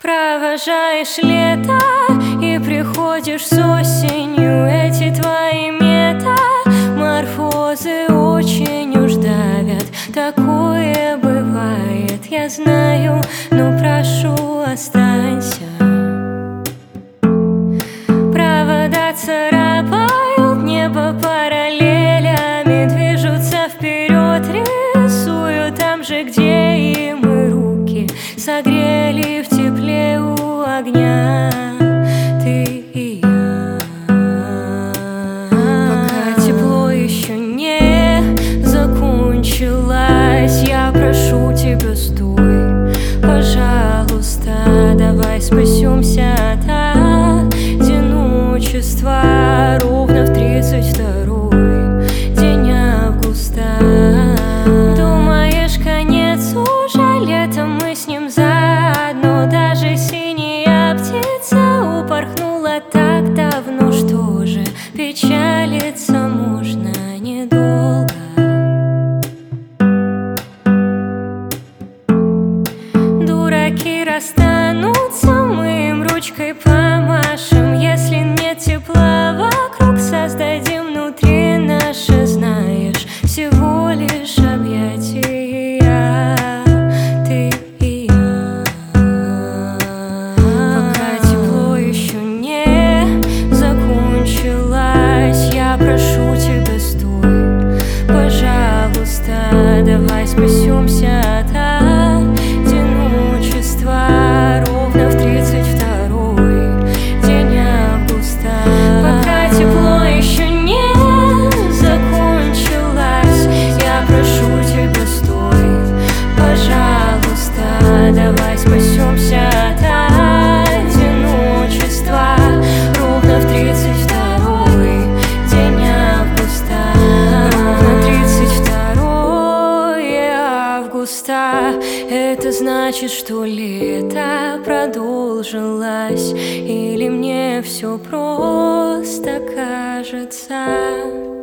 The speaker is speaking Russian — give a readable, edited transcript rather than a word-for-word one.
Провожаешь лето и приходишь с осенью. Эти твои метаморфозы очень уж давят. Такое бывает, я знаю, но прошу, останься. Провода царапают небо параллелями, движутся вперед, рисую там же, где и мы руки согрели в тепле у огня. Ты и я. Пока тепло еще не закончилось, я прошу тебя, стой, пожалуйста, давай спасемся от одиночества. Ровно в 32-й день августа. Думаешь, конец уже, летом мы с ним заодно. Даже синяя птица упорхнула так давно. Что же, печалиться можно недолго. Дураки расстанутся, мы им ручкой помашем. Если нет тепла вокруг, создадим внутри наше, знаешь, всего лишь объятия. Ты и я. Пока тепло еще не закончилось, я прошу тебя, стой, пожалуйста, давай спасемся от одиночества. Ровно в 32-й день августа. Пока тепло еще не закончилось, я прошу тебя, стой, пожалуйста, давай спасемся от одиночества. Ровно в 32-й день августа. Ровно 32 августа. Это значит, что лето продолжилось, или мне все просто кажется?